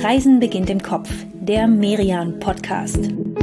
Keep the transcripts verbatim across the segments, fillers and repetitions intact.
Reisen beginnt im Kopf, der Merian-Podcast.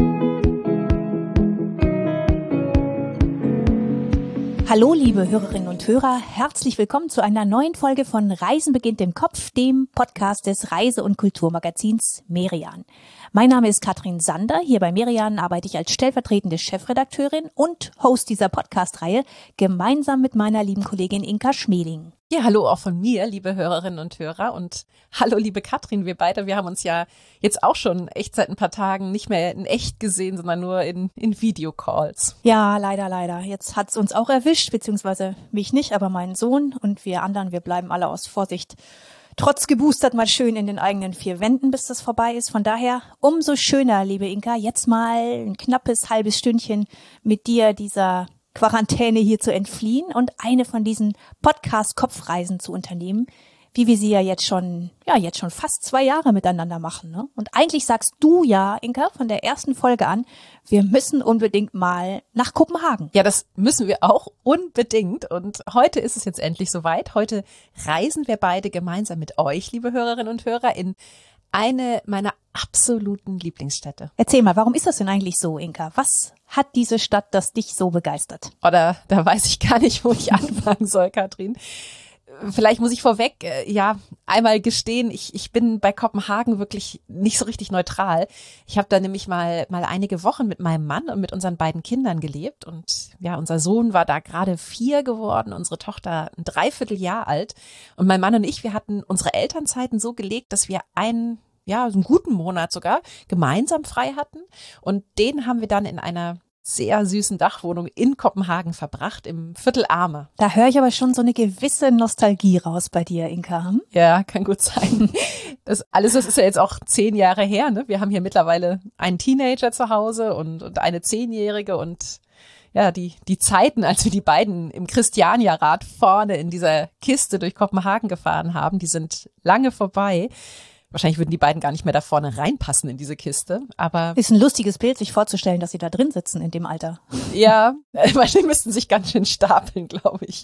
Hallo liebe Hörerinnen und Hörer, herzlich willkommen zu einer neuen Folge von Reisen beginnt im Kopf, dem Podcast des Reise- und Kulturmagazins Merian. Mein Name ist Katrin Sander, hier bei Merian arbeite ich als stellvertretende Chefredakteurin und Host dieser Podcast-Reihe, gemeinsam mit meiner lieben Kollegin Inka Schmeling. Ja, hallo auch von mir, liebe Hörerinnen und Hörer, und hallo liebe Katrin, wir beide, wir haben uns ja jetzt auch schon echt seit ein paar Tagen nicht mehr in echt gesehen, sondern nur in, in Videocalls. Ja, leider, leider. Jetzt hat's uns auch erwischt, beziehungsweise mich nicht, aber meinen Sohn, und wir anderen, wir bleiben alle aus Vorsicht trotz geboostert mal schön in den eigenen vier Wänden, bis das vorbei ist. Von daher umso schöner, liebe Inka, jetzt mal ein knappes halbes Stündchen mit dir dieser Quarantäne hier zu entfliehen und eine von diesen Podcast-Kopfreisen zu unternehmen, wie wir sie ja jetzt schon, ja, jetzt schon fast zwei Jahre miteinander machen, ne? Und eigentlich sagst du ja, Inka, von der ersten Folge an, wir müssen unbedingt mal nach Kopenhagen. Ja, das müssen wir auch unbedingt. Und heute ist es jetzt endlich soweit. Heute reisen wir beide gemeinsam mit euch, liebe Hörerinnen und Hörer, in eine meiner absoluten Lieblingsstädte. Erzähl mal, warum ist das denn eigentlich so, Inka? Was hat diese Stadt, das dich so begeistert? Oder da weiß ich gar nicht, wo ich anfangen soll, Katrin. Vielleicht muss ich vorweg, äh, ja, einmal gestehen, ich, ich bin bei Kopenhagen wirklich nicht so richtig neutral. Ich habe da nämlich mal, mal einige Wochen mit meinem Mann und mit unseren beiden Kindern gelebt. Und ja, unser Sohn war da gerade vier geworden, unsere Tochter ein Dreivierteljahr alt. Und mein Mann und ich, wir hatten unsere Elternzeiten so gelegt, dass wir einen, ja, so einen guten Monat sogar gemeinsam frei hatten. Und den haben wir dann in einer sehr süßen Dachwohnung in Kopenhagen verbracht, im Viertel Arme. Da höre ich aber schon so eine gewisse Nostalgie raus bei dir, Inka. Hm? Ja, kann gut sein. Das alles, das ist ja jetzt auch zehn Jahre her, ne? Wir haben hier mittlerweile einen Teenager zu Hause und, und eine Zehnjährige, und ja, die, die Zeiten, als wir die beiden im Christiania-Rad vorne in dieser Kiste durch Kopenhagen gefahren haben, die sind lange vorbei. Wahrscheinlich würden die beiden gar nicht mehr da vorne reinpassen in diese Kiste, aber ist ein lustiges Bild, sich vorzustellen, dass sie da drin sitzen in dem Alter. Ja, wahrscheinlich müssten sich ganz schön stapeln, glaube ich.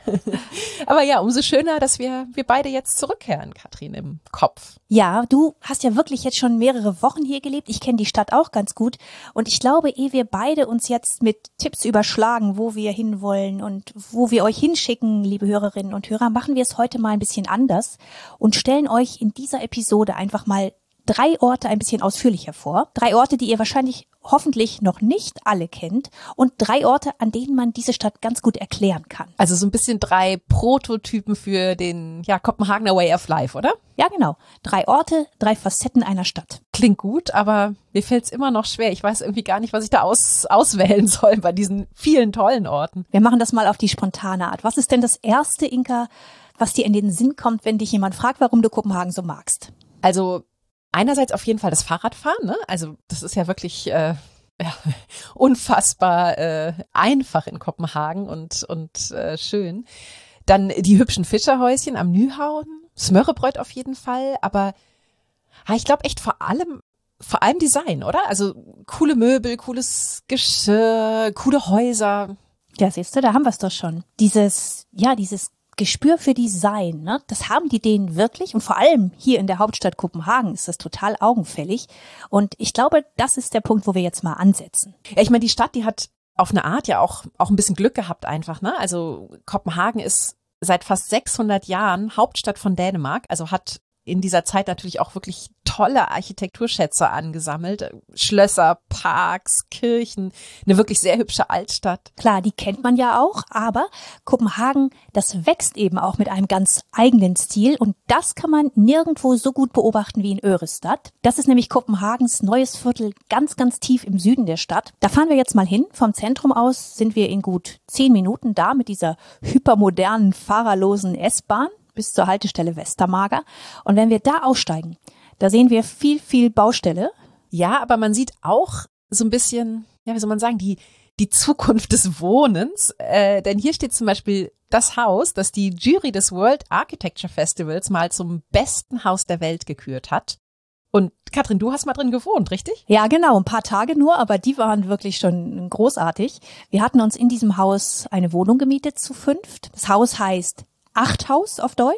Aber ja, umso schöner, dass wir wir beide jetzt zurückkehren, Katrin, im Kopf. Ja, du hast ja wirklich jetzt schon mehrere Wochen hier gelebt. Ich kenne die Stadt auch ganz gut. Und ich glaube, ehe wir beide uns jetzt mit Tipps überschlagen, wo wir hinwollen und wo wir euch hinschicken, liebe Hörerinnen und Hörer, machen wir es heute mal ein bisschen anders und stellen euch in dieser Episode einfach mal drei Orte ein bisschen ausführlicher vor. Drei Orte, die ihr wahrscheinlich hoffentlich noch nicht alle kennt, und drei Orte, an denen man diese Stadt ganz gut erklären kann. Also so ein bisschen drei Prototypen für den ja Kopenhagener Way of Life, oder? Ja, genau. Drei Orte, drei Facetten einer Stadt. Klingt gut, aber mir fällt es immer noch schwer. Ich weiß irgendwie gar nicht, was ich da aus, auswählen soll bei diesen vielen tollen Orten. Wir machen das mal auf die spontane Art. Was ist denn das erste, Inka, was dir in den Sinn kommt, wenn dich jemand fragt, warum du Kopenhagen so magst? Also einerseits auf jeden Fall das Fahrradfahren, ne? Also das ist ja wirklich äh, ja, unfassbar äh, einfach in Kopenhagen und und äh, schön. Dann die hübschen Fischerhäuschen am Nyhavn, Smørrebrød auf jeden Fall, aber ja, ich glaube echt vor allem vor allem Design, oder? Also coole Möbel, cooles Geschirr, coole Häuser. Ja, siehst du, da haben wir es doch schon. Dieses, ja, dieses Gespür für Design, ne? Das haben die Dänen wirklich, und vor allem hier in der Hauptstadt Kopenhagen ist das total augenfällig, und ich glaube, das ist der Punkt, wo wir jetzt mal ansetzen. Ja, ich meine, die Stadt, die hat auf eine Art ja auch auch ein bisschen Glück gehabt einfach, ne? Also Kopenhagen ist seit fast sechshundert Jahren Hauptstadt von Dänemark, also hat in dieser Zeit natürlich auch wirklich tolle Architekturschätze angesammelt. Schlösser, Parks, Kirchen, eine wirklich sehr hübsche Altstadt. Klar, die kennt man ja auch, aber Kopenhagen, das wächst eben auch mit einem ganz eigenen Stil, und das kann man nirgendwo so gut beobachten wie in Ørestad. Das ist nämlich Kopenhagens neues Viertel ganz, ganz tief im Süden der Stadt. Da fahren wir jetzt mal hin. Vom Zentrum aus sind wir in gut zehn Minuten da mit dieser hypermodernen, fahrerlosen S-Bahn bis zur Haltestelle Vestermager. Und wenn wir da aussteigen, da sehen wir viel, viel Baustelle. Ja, aber man sieht auch so ein bisschen, ja, wie soll man sagen, die die Zukunft des Wohnens. Äh, denn hier steht zum Beispiel das Haus, das die Jury des World Architecture Festivals mal zum besten Haus der Welt gekürt hat. Und Katrin, du hast mal drin gewohnt, richtig? Ja, genau, ein paar Tage nur, aber die waren wirklich schon großartig. Wir hatten uns in diesem Haus eine Wohnung gemietet zu fünft. Das Haus heißt Achthaus auf Deutsch.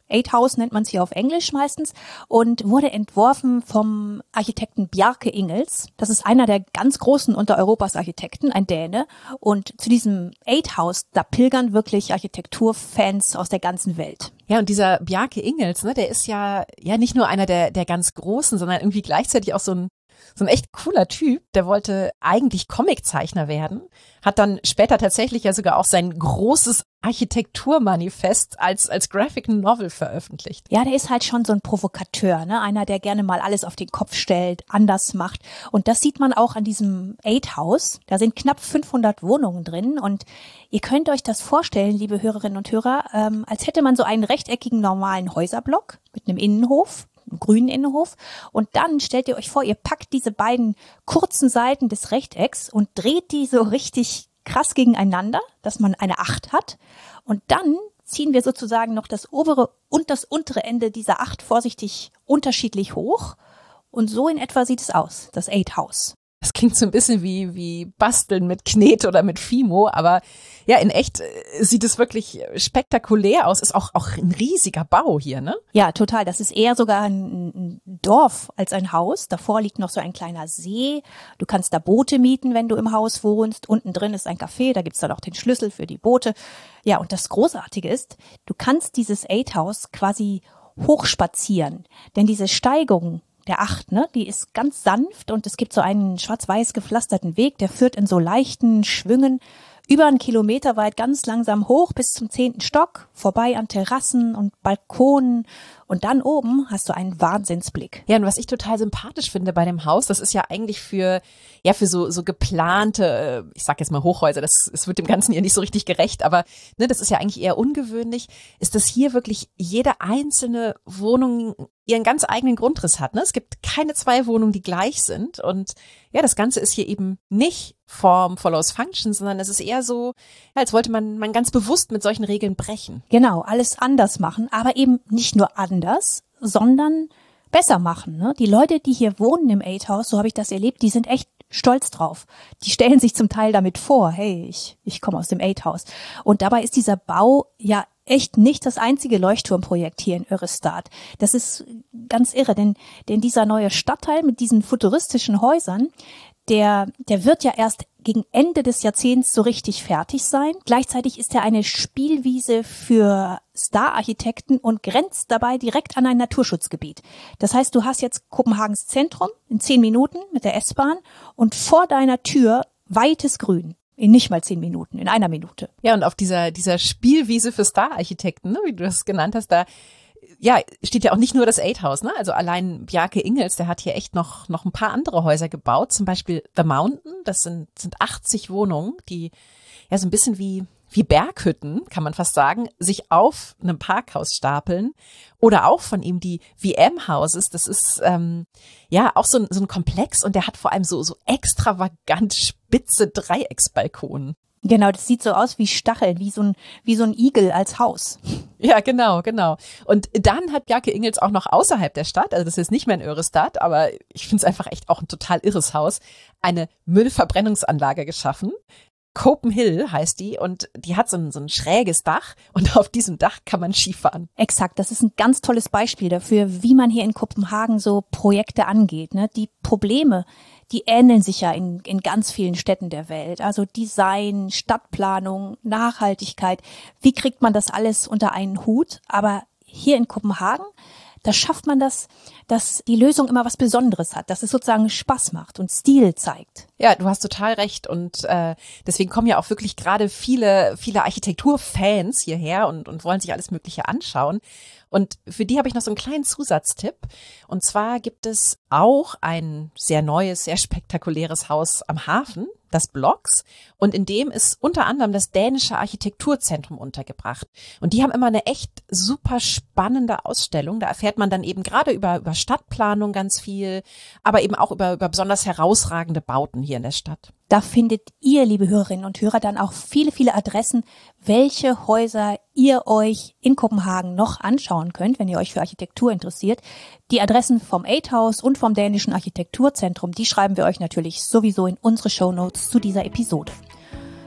Eight House nennt man es hier auf Englisch meistens und wurde entworfen vom Architekten Bjarke Ingels. Das ist einer der ganz großen unter Europas Architekten, ein Däne. Und zu diesem Eight House, da pilgern wirklich Architekturfans aus der ganzen Welt. Ja, und dieser Bjarke Ingels, ne, der ist ja ja nicht nur einer der der ganz Großen, sondern irgendwie gleichzeitig auch so ein so ein echt cooler Typ. Der wollte eigentlich Comiczeichner werden, hat dann später tatsächlich ja sogar auch sein großes Architekturmanifest als als Graphic Novel veröffentlicht. Ja, der ist halt schon so ein Provokateur, ne? Einer, der gerne mal alles auf den Kopf stellt, anders macht. Und das sieht man auch an diesem Eight House. Da sind knapp fünfhundert Wohnungen drin und ihr könnt euch das vorstellen, liebe Hörerinnen und Hörer, ähm, als hätte man so einen rechteckigen normalen Häuserblock mit einem Innenhof, einem grünen Innenhof. Und dann stellt ihr euch vor, ihr packt diese beiden kurzen Seiten des Rechtecks und dreht die so richtig krass gegeneinander, dass man eine Acht hat. Und dann ziehen wir sozusagen noch das obere und das untere Ende dieser Acht vorsichtig unterschiedlich hoch. Und so in etwa sieht es aus, das Eight House. Das klingt so ein bisschen wie wie Basteln mit Knet oder mit Fimo, aber ja, in echt sieht es wirklich spektakulär aus. Ist auch auch ein riesiger Bau hier, ne? Ja, total. Das ist eher sogar ein, ein Dorf als ein Haus. Davor liegt noch so ein kleiner See. Du kannst da Boote mieten, wenn du im Haus wohnst. Unten drin ist ein Café, da gibt's dann auch den Schlüssel für die Boote. Ja, und das Großartige ist, du kannst dieses Eight House quasi hochspazieren, denn diese Steigung der Acht, ne, die ist ganz sanft und es gibt so einen schwarz-weiß gepflasterten Weg, der führt in so leichten Schwüngen über einen Kilometer weit ganz langsam hoch bis zum zehnten Stock, vorbei an Terrassen und Balkonen und dann oben hast du einen Wahnsinnsblick. Ja, und was ich total sympathisch finde bei dem Haus, das ist ja eigentlich für ja für so so geplante, ich sag jetzt mal Hochhäuser, das es wird dem Ganzen ja nicht so richtig gerecht, aber ne, das ist ja eigentlich eher ungewöhnlich, ist, dass hier wirklich jede einzelne Wohnung ihren ganz eigenen Grundriss hat. Ne? Es gibt keine zwei Wohnungen, die gleich sind und ja, das Ganze ist hier eben nicht Form follows Function, sondern es ist eher so, ja, als wollte man man ganz bewusst mit solchen Regeln brechen. Genau, alles anders machen, aber eben nicht nur anders, sondern besser machen. Ne? Die Leute, die hier wohnen im Eight House, so habe ich das erlebt, die sind echt stolz drauf. Die stellen sich zum Teil damit vor, hey, ich ich komme aus dem Eight House. Und dabei ist dieser Bau ja echt nicht das einzige Leuchtturmprojekt hier in Örestad. Das ist ganz irre, denn denn dieser neue Stadtteil mit diesen futuristischen Häusern, der der wird ja erst gegen Ende des Jahrzehnts so richtig fertig sein. Gleichzeitig ist er eine Spielwiese für Star-Architekten und grenzt dabei direkt an ein Naturschutzgebiet. Das heißt, du hast jetzt Kopenhagens Zentrum in zehn Minuten mit der S-Bahn und vor deiner Tür weites Grün. In nicht mal zehn Minuten, in einer Minute. Ja, und auf dieser dieser Spielwiese für Star-Architekten, ne, wie du das genannt hast, da ja, steht ja auch nicht nur das Eight House, ne? Also allein Bjarke Ingels, der hat hier echt noch noch ein paar andere Häuser gebaut, zum Beispiel The Mountain, das sind sind achtzig Wohnungen, die ja so ein bisschen wie wie Berghütten, kann man fast sagen, sich auf einem Parkhaus stapeln. Oder auch von ihm die V M-Houses, das ist ähm, ja auch so ein, so ein Komplex und der hat vor allem so so extravagant spitze Dreiecksbalkonen. Genau, das sieht so aus wie Stacheln, wie so ein wie so ein Igel als Haus. Ja, genau, genau. Und dann hat Bjarke Ingels auch noch außerhalb der Stadt, also das ist nicht mehr in Örestad, aber ich finde es einfach echt auch ein total irres Haus, eine Müllverbrennungsanlage geschaffen. Copenhill heißt die und die hat so ein, so ein schräges Dach und auf diesem Dach kann man Skifahren. Exakt, das ist ein ganz tolles Beispiel dafür, wie man hier in Kopenhagen so Projekte angeht. Ne? Die Probleme, die ähneln sich ja in, in ganz vielen Städten der Welt. Also Design, Stadtplanung, Nachhaltigkeit. Wie kriegt man das alles unter einen Hut? Aber hier in Kopenhagen, da schafft man das, dass die Lösung immer was Besonderes hat, dass es sozusagen Spaß macht und Stil zeigt. Ja, du hast total recht und äh, deswegen kommen ja auch wirklich gerade viele viele Architekturfans hierher und und wollen sich alles Mögliche anschauen. Und für die habe ich noch so einen kleinen Zusatztipp. Und zwar gibt es auch ein sehr neues, sehr spektakuläres Haus am Hafen, das Blocks. Und in dem ist unter anderem das dänische Architekturzentrum untergebracht. Und die haben immer eine echt super spannende Ausstellung. Da erfährt man dann eben gerade über, über Stadtplanung ganz viel, aber eben auch über, über besonders herausragende Bauten hier in der Stadt. Da findet ihr, liebe Hörerinnen und Hörer, dann auch viele, viele Adressen, welche Häuser ihr euch in Kopenhagen noch anschauen könnt, wenn ihr euch für Architektur interessiert. Die Adressen vom Eight House und vom dänischen Architekturzentrum, die schreiben wir euch natürlich sowieso in unsere Shownotes zu dieser Episode.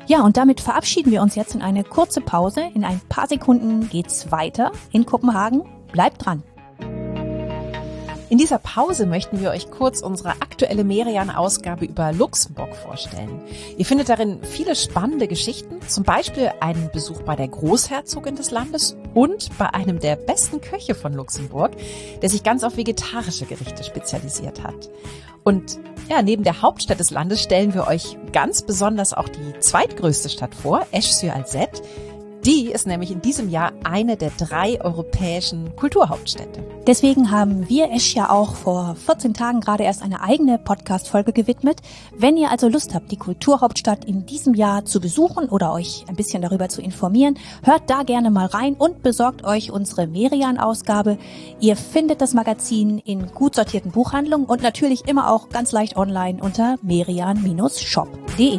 Ja, und damit verabschieden wir uns jetzt in eine kurze Pause. In ein paar Sekunden geht's weiter in Kopenhagen. Bleibt dran. In dieser Pause möchten wir euch kurz unsere aktuelle Merian-Ausgabe über Luxemburg vorstellen. Ihr findet darin viele spannende Geschichten, zum Beispiel einen Besuch bei der Großherzogin des Landes und bei einem der besten Köche von Luxemburg, der sich ganz auf vegetarische Gerichte spezialisiert hat. Und ja, neben der Hauptstadt des Landes stellen wir euch ganz besonders auch die zweitgrößte Stadt vor, Esch-sur-Alzette. Die ist nämlich in diesem Jahr eine der drei europäischen Kulturhauptstädte. Deswegen haben wir Esch ja auch vor vierzehn Tagen gerade erst eine eigene Podcast-Folge gewidmet. Wenn ihr also Lust habt, die Kulturhauptstadt in diesem Jahr zu besuchen oder euch ein bisschen darüber zu informieren, hört da gerne mal rein und besorgt euch unsere Merian-Ausgabe. Ihr findet das Magazin in gut sortierten Buchhandlungen und natürlich immer auch ganz leicht online unter merian Bindestrich shop punkt de.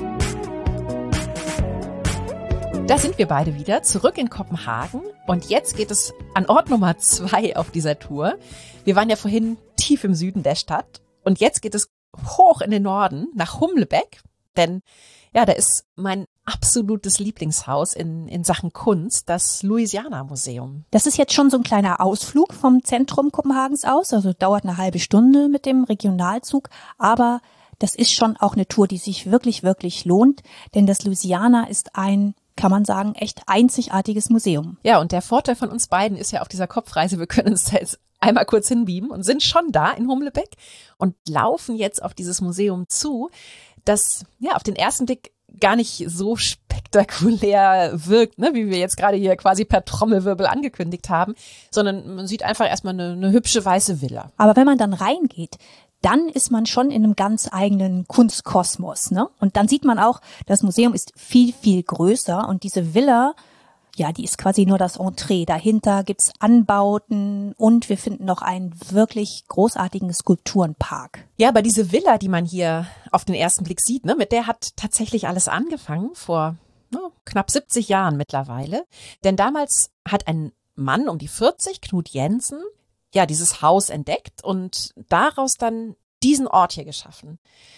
Da sind wir beide wieder, zurück in Kopenhagen und jetzt geht es an Ort Nummer zwei auf dieser Tour. Wir waren ja vorhin tief im Süden der Stadt und jetzt geht es hoch in den Norden nach Humlebæk, denn ja, da ist mein absolutes Lieblingshaus in, in Sachen Kunst, das Louisiana-Museum. Das ist jetzt schon so ein kleiner Ausflug vom Zentrum Kopenhagens aus, also dauert eine halbe Stunde mit dem Regionalzug, aber das ist schon auch eine Tour, die sich wirklich, wirklich lohnt, denn das Louisiana ist ein, kann man sagen, echt einzigartiges Museum. Ja, und der Vorteil von uns beiden ist ja auf dieser Kopfreise, wir können uns da jetzt einmal kurz hinbeamen und sind schon da in Humlebæk und laufen jetzt auf dieses Museum zu, das ja auf den ersten Blick gar nicht so spektakulär wirkt, ne, wie wir jetzt gerade hier quasi per Trommelwirbel angekündigt haben, sondern man sieht einfach erstmal eine, eine hübsche weiße Villa. Aber wenn man dann reingeht, dann ist man schon in einem ganz eigenen Kunstkosmos, ne? Und dann sieht man auch, das Museum ist viel, viel größer und diese Villa, ja, die ist quasi nur das Entree. Dahinter gibt's Anbauten und wir finden noch einen wirklich großartigen Skulpturenpark. Ja, aber diese Villa, die man hier auf den ersten Blick sieht, ne, mit der hat tatsächlich alles angefangen vor ne, knapp siebzig Jahren mittlerweile. Denn damals hat ein Mann um die vierzig, Knut Jensen, ja, dieses Haus entdeckt und daraus dann diesen Ort hier geschaffen.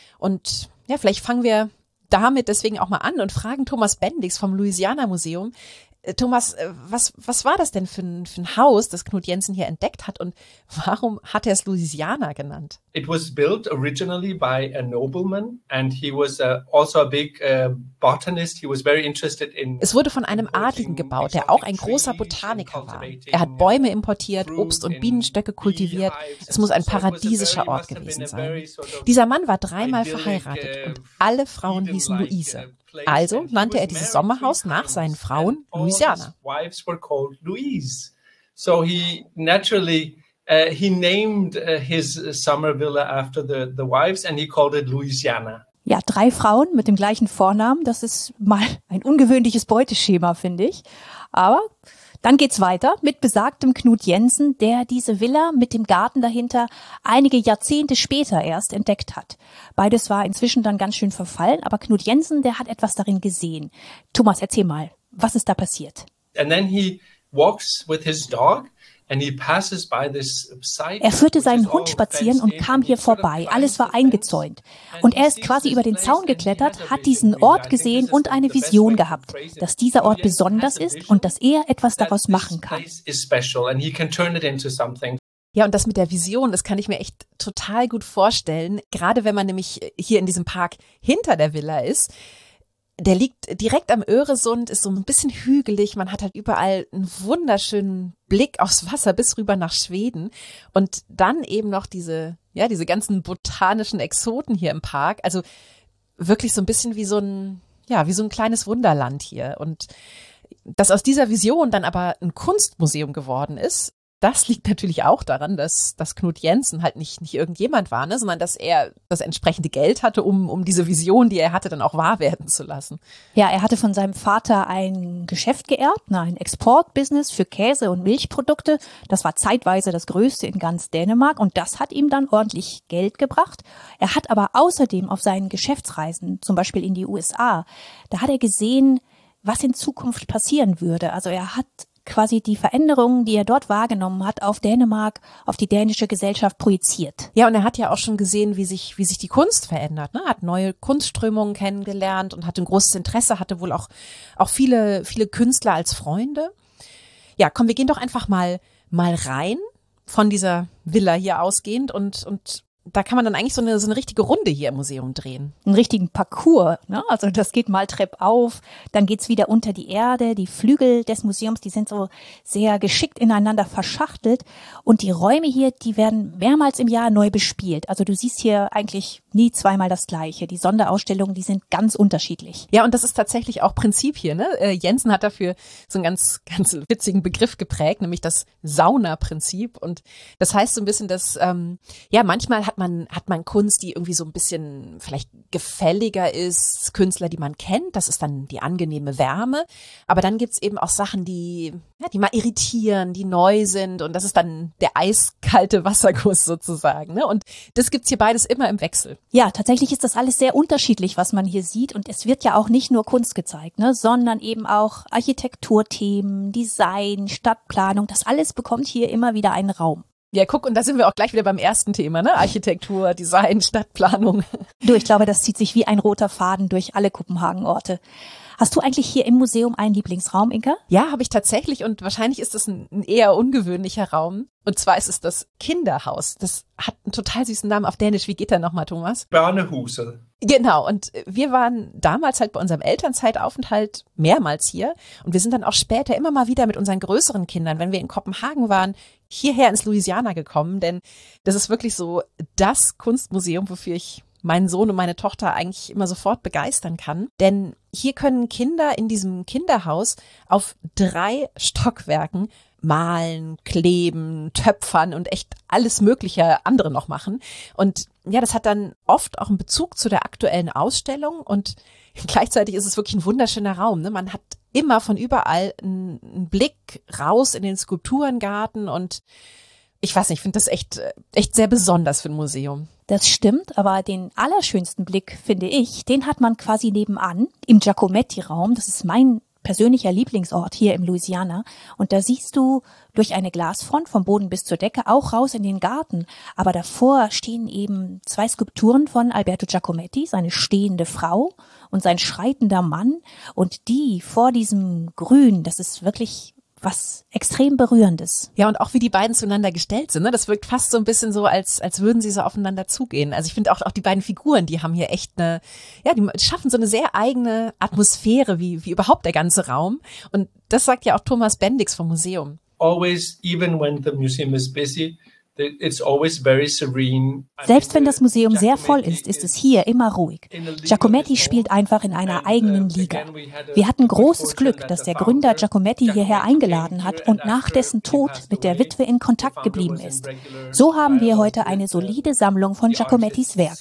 Und ja, vielleicht fangen wir damit deswegen auch mal an und fragen Thomas Bendix vom Louisiana Museum. Thomas, was, was war das denn für ein, für ein Haus, das Knut Jensen hier entdeckt hat und warum hat er es Louisiana genannt? It was built originally by a nobleman and he was uh, also a big uh, botanist. He was very interested in. Es wurde von einem Adligen gebaut, der auch ein großer Botaniker war. Er hat Bäume importiert, Obst und Bienenstöcke kultiviert. Es muss ein paradiesischer Ort gewesen sein. Dieser Mann war dreimal verheiratet und alle Frauen hießen Luise. Also nannte er dieses Sommerhaus nach seinen Frauen Louisiana. So he naturally uh, he named uh, his summer villa after the the wives and he called it Louisiana. Ja, drei Frauen mit dem gleichen Vornamen, das ist mal ein ungewöhnliches Beuteschema, finde ich. Aber dann geht's weiter mit besagtem Knut Jensen, der diese Villa mit dem Garten dahinter einige Jahrzehnte später erst entdeckt hat. Beides war inzwischen dann ganz schön verfallen, aber Knut Jensen, der hat etwas darin gesehen. Thomas, erzähl mal, was ist da passiert? And then he walks with his dog. Er führte seinen Hund spazieren und kam hier vorbei. Alles war eingezäunt. Und er ist quasi über den Zaun geklettert, hat diesen Ort gesehen und eine Vision gehabt, dass dieser Ort besonders ist und dass er etwas daraus machen kann. Ja, und das mit der Vision, das kann ich mir echt total gut vorstellen. Gerade wenn man nämlich hier in diesem Park hinter der Villa ist. Der liegt direkt am Öresund, ist so ein bisschen hügelig. Man hat halt überall einen wunderschönen Blick aufs Wasser bis rüber nach Schweden. Und dann eben noch diese, ja, diese ganzen botanischen Exoten hier im Park. Also wirklich so ein bisschen wie so ein, ja, wie so ein kleines Wunderland hier. Und dass aus dieser Vision dann aber ein Kunstmuseum geworden ist, das liegt natürlich auch daran, dass, dass Knut Jensen halt nicht, nicht irgendjemand war, ne, sondern dass er das entsprechende Geld hatte, um, um diese Vision, die er hatte, dann auch wahr werden zu lassen. Ja, er hatte von seinem Vater ein Geschäft geerbt, ne, ein Exportbusiness für Käse- und Milchprodukte. Das war zeitweise das größte in ganz Dänemark und das hat ihm dann ordentlich Geld gebracht. Er hat aber außerdem auf seinen Geschäftsreisen, zum Beispiel in die U S A, da hat er gesehen, was in Zukunft passieren würde. Also er hat quasi die Veränderungen, die er dort wahrgenommen hat, auf Dänemark, auf die dänische Gesellschaft projiziert. Ja, und er hat ja auch schon gesehen, wie sich, wie sich die Kunst verändert, ne? Hat neue Kunstströmungen kennengelernt und hatte ein großes Interesse, hatte wohl auch, auch viele, viele Künstler als Freunde. Ja, komm, wir gehen doch einfach mal, mal rein von dieser Villa hier ausgehend und, und da kann man dann eigentlich so eine, so eine richtige Runde hier im Museum drehen. Einen richtigen Parcours, ne? Also das geht mal treppauf, dann geht's wieder unter die Erde. Die Flügel des Museums, die sind so sehr geschickt ineinander verschachtelt. Und die Räume hier, die werden mehrmals im Jahr neu bespielt. Also du siehst hier eigentlich nie zweimal das Gleiche. Die Sonderausstellungen, die sind ganz unterschiedlich. Ja, und das ist tatsächlich auch Prinzip hier, ne? Äh, Jensen hat dafür so einen ganz, ganz witzigen Begriff geprägt, nämlich das Sauna-Prinzip. Und das heißt so ein bisschen, dass, ähm, ja, manchmal hat man, hat man Kunst, die irgendwie so ein bisschen vielleicht gefälliger ist, Künstler, die man kennt, das ist dann die angenehme Wärme. Aber dann gibt's eben auch Sachen, die, ja, die mal irritieren, die neu sind. Und das ist dann der eiskalte Wasserguss sozusagen, ne? Und das gibt's hier beides immer im Wechsel. Ja, tatsächlich ist das alles sehr unterschiedlich, was man hier sieht. Und es wird ja auch nicht nur Kunst gezeigt, ne, sondern eben auch Architekturthemen, Design, Stadtplanung. Das alles bekommt hier immer wieder einen Raum. Ja, guck, und da sind wir auch gleich wieder beim ersten Thema, ne? Architektur, Design, Stadtplanung. Du, ich glaube, das zieht sich wie ein roter Faden durch alle Kopenhagen-Orte. Hast du eigentlich hier im Museum einen Lieblingsraum, Inka? Ja, habe ich tatsächlich und wahrscheinlich ist das ein, ein eher ungewöhnlicher Raum. Und zwar ist es das Kinderhaus. Das hat einen total süßen Namen auf Dänisch. Wie geht der nochmal, Thomas? Barnehuset. Genau, und wir waren damals halt bei unserem Elternzeitaufenthalt mehrmals hier. Und wir sind dann auch später immer mal wieder mit unseren größeren Kindern, wenn wir in Kopenhagen waren, hierher ins Louisiana gekommen. Denn das ist wirklich so das Kunstmuseum, wofür ich meinen Sohn und meine Tochter eigentlich immer sofort begeistern kann. Denn hier können Kinder in diesem Kinderhaus auf drei Stockwerken malen, kleben, töpfern und echt alles mögliche andere noch machen. Und ja, das hat dann oft auch einen Bezug zu der aktuellen Ausstellung und gleichzeitig ist es wirklich ein wunderschöner Raum, ne? Man hat immer von überall einen, einen Blick raus in den Skulpturengarten und ich weiß nicht, ich finde das echt, echt sehr besonders für ein Museum. Das stimmt, aber den allerschönsten Blick, finde ich, den hat man quasi nebenan im Giacometti-Raum. Das ist mein persönlicher Lieblingsort hier im Louisiana. Und da siehst du durch eine Glasfront vom Boden bis zur Decke auch raus in den Garten. Aber davor stehen eben zwei Skulpturen von Alberto Giacometti, seine stehende Frau und sein schreitender Mann. Und die vor diesem Grün, das ist wirklich was extrem Berührendes. Ja, und auch wie die beiden zueinander gestellt sind, ne? Das wirkt fast so ein bisschen so, als als würden sie so aufeinander zugehen. Also ich finde auch auch die beiden Figuren, die haben hier echt eine, ja, die schaffen so eine sehr eigene Atmosphäre, wie wie überhaupt der ganze Raum. Und das sagt ja auch Thomas Bendix vom Museum. Always, even when the museum is busy, it's always very serene. Selbst wenn das Museum sehr voll ist, ist es hier immer ruhig. Giacometti spielt einfach in einer eigenen Liga. Wir hatten großes Glück, dass der Gründer Giacometti hierher eingeladen hat und nach dessen Tod mit der Witwe in Kontakt geblieben ist. So haben wir heute eine solide Sammlung von Giacomettis Werk.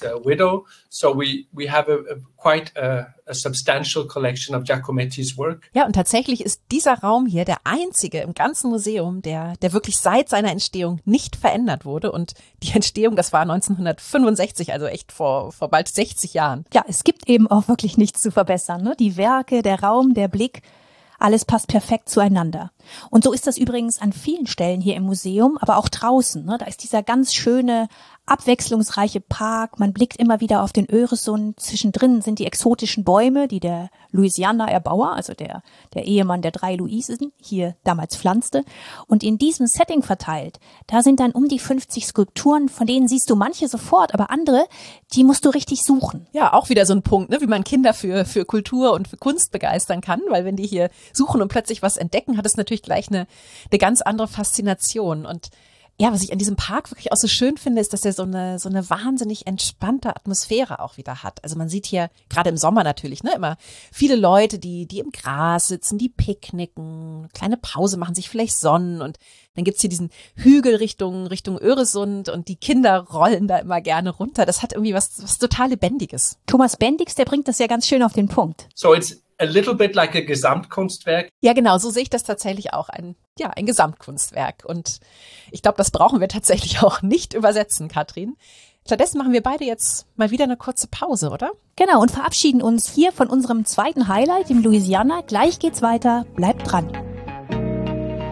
A substantial collection of Giacometti's work. Ja, und tatsächlich ist dieser Raum hier der einzige im ganzen Museum, der der wirklich seit seiner Entstehung nicht verändert wurde. Und die Entstehung, das war neunzehnhundertfünfundsechzig, also echt vor vor bald sechzig Jahren. Ja, es gibt eben auch wirklich nichts zu verbessern, ne? Die Werke, der Raum, der Blick, alles passt perfekt zueinander. Und so ist das übrigens an vielen Stellen hier im Museum, aber auch draußen, ne? Da ist dieser ganz schöne, abwechslungsreiche Park. Man blickt immer wieder auf den Öresund. Zwischendrin sind die exotischen Bäume, die der Louisiana Erbauer, also der, der Ehemann der drei Luisen, hier damals pflanzte. Und in diesem Setting verteilt, da sind dann um die fünfzig Skulpturen, von denen siehst du manche sofort, aber andere, die musst du richtig suchen. Ja, auch wieder so ein Punkt, ne, wie man Kinder für, für Kultur und für Kunst begeistern kann, weil wenn die hier suchen und plötzlich was entdecken, hat es natürlich gleich eine, eine ganz andere Faszination. Und ja, was ich an diesem Park wirklich auch so schön finde, ist, dass er so eine so eine wahnsinnig entspannte Atmosphäre auch wieder hat. Also man sieht hier, gerade im Sommer natürlich, ne, immer viele Leute, die die im Gras sitzen, die picknicken, kleine Pause machen, sich vielleicht sonnen und dann gibt's hier diesen Hügel Richtung Richtung Öresund und die Kinder rollen da immer gerne runter. Das hat irgendwie was was total Lebendiges. Thomas Bendix, der bringt das ja ganz schön auf den Punkt. So it's a little bit like a Gesamtkunstwerk. Ja, genau, so sehe ich das tatsächlich auch, ein ja, ein Gesamtkunstwerk und ich glaube, das brauchen wir tatsächlich auch nicht übersetzen, Katrin. Stattdessen machen wir beide jetzt mal wieder eine kurze Pause, oder? Genau, und verabschieden uns hier von unserem zweiten Highlight im Louisiana. Gleich geht's weiter, bleibt dran.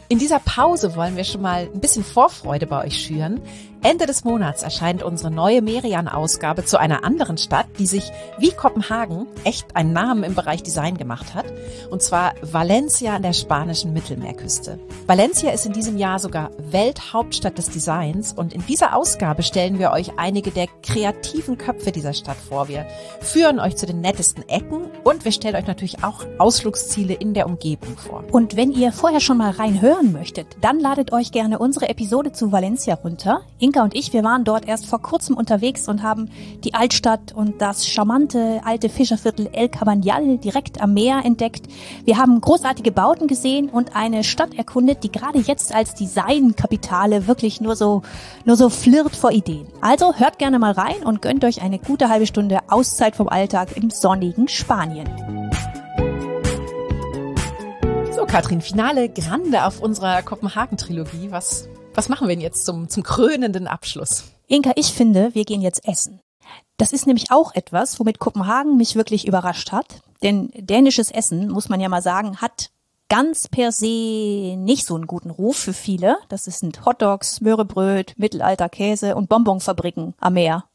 In dieser Pause wollen wir schon mal ein bisschen Vorfreude bei euch schüren. Ende des Monats erscheint unsere neue Merian-Ausgabe zu einer anderen Stadt, die sich wie Kopenhagen echt einen Namen im Bereich Design gemacht hat. Und zwar Valencia an der spanischen Mittelmeerküste. Valencia ist in diesem Jahr sogar Welthauptstadt des Designs. Und in dieser Ausgabe stellen wir euch einige der kreativen Köpfe dieser Stadt vor. Wir führen euch zu den nettesten Ecken und wir stellen euch natürlich auch Ausflugsziele in der Umgebung vor. Und wenn ihr vorher schon mal reinhören möchtet, dann ladet euch gerne unsere Episode zu Valencia runter. Inka und ich, wir waren dort erst vor kurzem unterwegs und haben die Altstadt und das charmante alte Fischerviertel El Cabanyal direkt am Meer entdeckt. Wir haben großartige Bauten gesehen und eine Stadt erkundet, die gerade jetzt als Designkapitale wirklich nur so, nur so flirt vor Ideen. Also hört gerne mal rein und gönnt euch eine gute halbe Stunde Auszeit vom Alltag im sonnigen Spanien. So, Katrin, Finale Grande auf unserer Kopenhagen-Trilogie. Was, was machen wir denn jetzt zum, zum krönenden Abschluss? Inka, ich finde, wir gehen jetzt essen. Das ist nämlich auch etwas, womit Kopenhagen mich wirklich überrascht hat. Denn dänisches Essen, muss man ja mal sagen, hat ganz per se nicht so einen guten Ruf für viele. Das sind Hotdogs, Möhrebröt, Mittelalter Käse und Bonbonfabriken am Meer.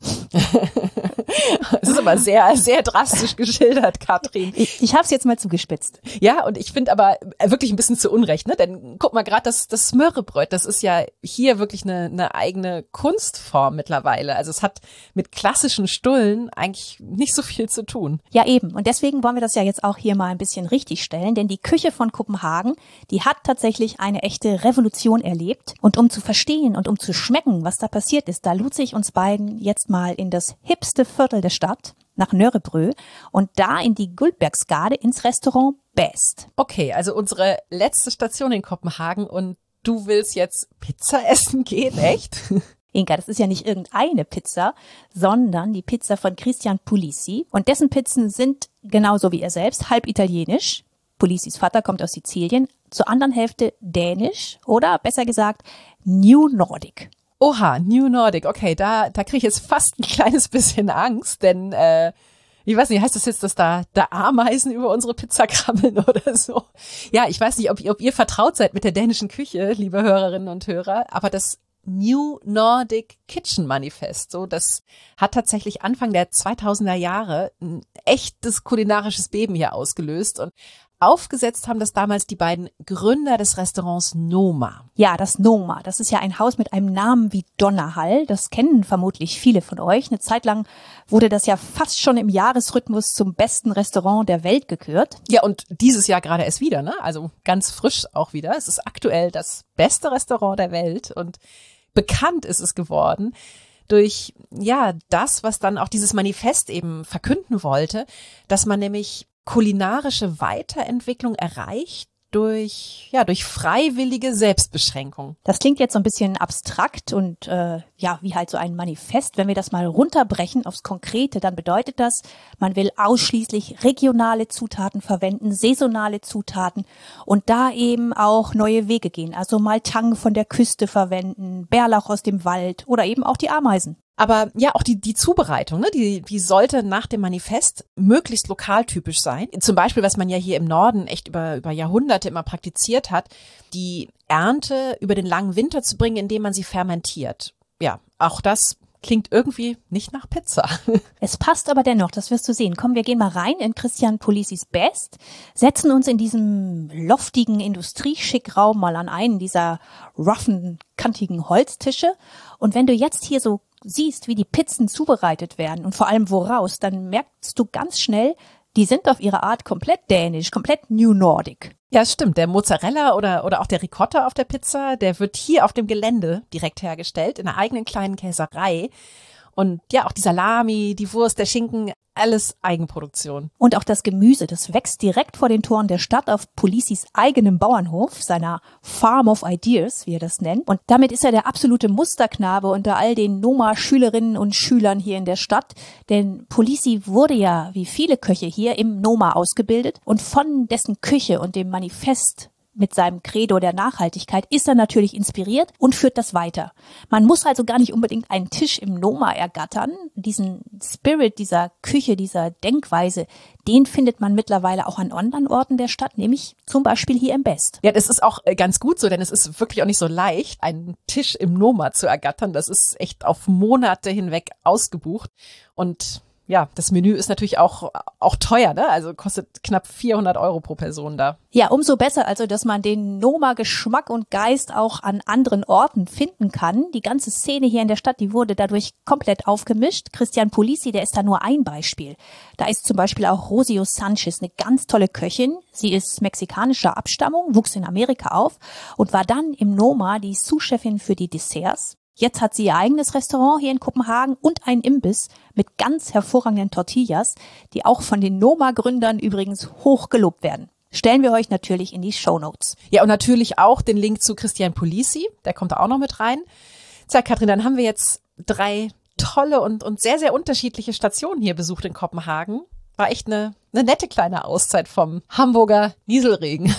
Das ist aber sehr, sehr drastisch geschildert, Katrin. Ich, ich habe es jetzt mal zugespitzt. Ja, und ich finde aber wirklich ein bisschen zu Unrecht, ne? Denn guck mal, gerade das, das Möhrebröt, das ist ja hier wirklich eine, eine eigene Kunstform mittlerweile. Also es hat mit klassischen Stullen eigentlich nicht so viel zu tun. Ja, eben. Und deswegen wollen wir das ja jetzt auch hier mal ein bisschen richtig stellen, denn die Küche von Kopenhagen, die hat tatsächlich eine echte Revolution erlebt. Und um zu verstehen und um zu schmecken, was da passiert ist, da lud sich uns beiden jetzt mal in das hipste Viertel der Stadt, nach Nørrebro, und da in die Guldbergsgade ins Restaurant Best. Okay, also unsere letzte Station in Kopenhagen und du willst jetzt Pizza essen gehen, echt? Inka, das ist ja nicht irgendeine Pizza, sondern die Pizza von Christian Puglisi. Und dessen Pizzen sind, genauso wie er selbst, halb italienisch. Puglisis Vater kommt aus Sizilien, zur anderen Hälfte dänisch oder besser gesagt New Nordic. Oha, New Nordic, okay, da da kriege ich jetzt fast ein kleines bisschen Angst, denn äh, ich weiß nicht, heißt das jetzt, dass da, da Ameisen über unsere Pizza krabbeln oder so? Ja, ich weiß nicht, ob, ob ihr vertraut seid mit der dänischen Küche, liebe Hörerinnen und Hörer, aber das New Nordic Kitchen Manifest, so, das hat tatsächlich Anfang der zweitausender Jahre ein echtes kulinarisches Beben hier ausgelöst und aufgesetzt haben das damals die beiden Gründer des Restaurants Noma. Ja, das Noma, das ist ja ein Haus mit einem Namen wie Donnerhall. Das kennen vermutlich viele von euch. Eine Zeit lang wurde das ja fast schon im Jahresrhythmus zum besten Restaurant der Welt gekürt. Ja, und dieses Jahr gerade erst wieder, ne? Also ganz frisch auch wieder. Es ist aktuell das beste Restaurant der Welt und bekannt ist es geworden durch, ja, das, was dann auch dieses Manifest eben verkünden wollte, dass man nämlich kulinarische Weiterentwicklung erreicht durch, ja, durch freiwillige Selbstbeschränkung. Das klingt jetzt so ein bisschen abstrakt und äh, ja, wie halt so ein Manifest. Wenn wir das mal runterbrechen aufs Konkrete, dann bedeutet das, man will ausschließlich regionale Zutaten verwenden, saisonale Zutaten und da eben auch neue Wege gehen. Also mal Tang von der Küste verwenden, Bärlauch aus dem Wald oder eben auch die Ameisen. Aber ja, auch die, die Zubereitung, ne, die, die sollte nach dem Manifest möglichst lokaltypisch sein. Zum Beispiel, was man ja hier im Norden echt über, über Jahrhunderte immer praktiziert hat, die Ernte über den langen Winter zu bringen, indem man sie fermentiert. Ja, auch das klingt irgendwie nicht nach Pizza. Es passt aber dennoch, das wirst du sehen. Komm, wir gehen mal rein in Christian Puglisis Best, setzen uns in diesem loftigen Industrieschick-Raum mal an einen dieser roughen, kantigen Holztische. Und wenn du jetzt hier so siehst, wie die Pizzen zubereitet werden und vor allem woraus, dann merkst du ganz schnell, die sind auf ihre Art komplett dänisch, komplett New Nordic. Ja, stimmt. Der Mozzarella oder oder auch der Ricotta auf der Pizza, der wird hier auf dem Gelände direkt hergestellt, in einer eigenen kleinen Käserei. Und ja, auch die Salami, die Wurst, der Schinken, alles Eigenproduktion. Und auch das Gemüse, das wächst direkt vor den Toren der Stadt auf Puglisis eigenem Bauernhof, seiner Farm of Ideas, wie er das nennt. Und damit ist er der absolute Musterknabe unter all den Noma-Schülerinnen und Schülern hier in der Stadt. Denn Puglisi wurde ja, wie viele Köche hier, im Noma ausgebildet. Und von dessen Küche und dem Manifest mit seinem Credo der Nachhaltigkeit ist er natürlich inspiriert und führt das weiter. Man muss also gar nicht unbedingt einen Tisch im Noma ergattern. Diesen Spirit dieser Küche, dieser Denkweise, den findet man mittlerweile auch an anderen Orten der Stadt, nämlich zum Beispiel hier im Best. Ja, das ist auch ganz gut so, denn es ist wirklich auch nicht so leicht, einen Tisch im Noma zu ergattern. Das ist echt auf Monate hinweg ausgebucht und ja, das Menü ist natürlich auch auch teuer, ne? Also kostet knapp vierhundert Euro pro Person da. Ja, umso besser, also dass man den Noma-Geschmack und Geist auch an anderen Orten finden kann. Die ganze Szene hier in der Stadt, die wurde dadurch komplett aufgemischt. Christian Puglisi, der ist da nur ein Beispiel. Da ist zum Beispiel auch Rosio Sanchez, eine ganz tolle Köchin. Sie ist mexikanischer Abstammung, wuchs in Amerika auf und war dann im Noma die Sous-Chefin für die Desserts. Jetzt hat sie ihr eigenes Restaurant hier in Kopenhagen und einen Imbiss mit ganz hervorragenden Tortillas, die auch von den Noma-Gründern übrigens hoch gelobt werden. Stellen wir euch natürlich in die Shownotes. Ja, und natürlich auch den Link zu Christian Puglisi, der kommt da auch noch mit rein. Tja, Katrin, dann haben wir jetzt drei tolle und, und sehr, sehr unterschiedliche Stationen hier besucht in Kopenhagen. War echt eine, eine nette kleine Auszeit vom Hamburger Nieselregen.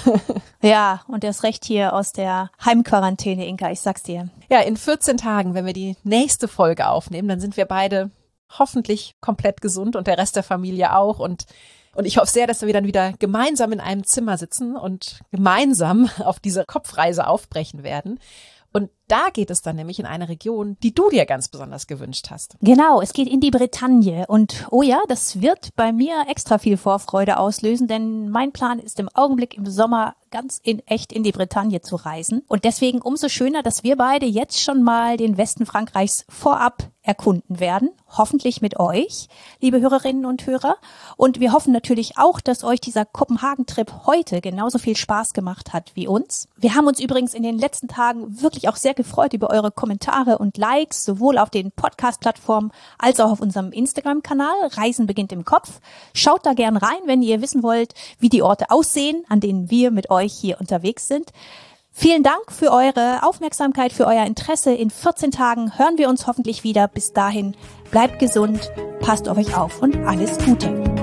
Ja, und erst recht hier aus der Heimquarantäne, Inka, ich sag's dir. Ja, in vierzehn Tagen, wenn wir die nächste Folge aufnehmen, dann sind wir beide hoffentlich komplett gesund und der Rest der Familie auch. Und, und ich hoffe sehr, dass wir dann wieder gemeinsam in einem Zimmer sitzen und gemeinsam auf diese Kopfreise aufbrechen werden. Und da geht es dann nämlich in eine Region, die du dir ganz besonders gewünscht hast. Genau, es geht in die Bretagne. Und oh ja, das wird bei mir extra viel Vorfreude auslösen, denn mein Plan ist im Augenblick im Sommer ganz in echt in die Bretagne zu reisen. Und deswegen umso schöner, dass wir beide jetzt schon mal den Westen Frankreichs vorab erkunden werden. Hoffentlich mit euch, liebe Hörerinnen und Hörer. Und wir hoffen natürlich auch, dass euch dieser Kopenhagen-Trip heute genauso viel Spaß gemacht hat wie uns. Wir haben uns übrigens in den letzten Tagen wirklich auch sehr gefreut über eure Kommentare und Likes, sowohl auf den Podcast-Plattformen als auch auf unserem Instagram-Kanal. Reisen beginnt im Kopf. Schaut da gern rein, wenn ihr wissen wollt, wie die Orte aussehen, an denen wir mit euch hier unterwegs sind. Vielen Dank für eure Aufmerksamkeit, für euer Interesse. In vierzehn Tagen hören wir uns hoffentlich wieder. Bis dahin, bleibt gesund, passt auf euch auf und alles Gute.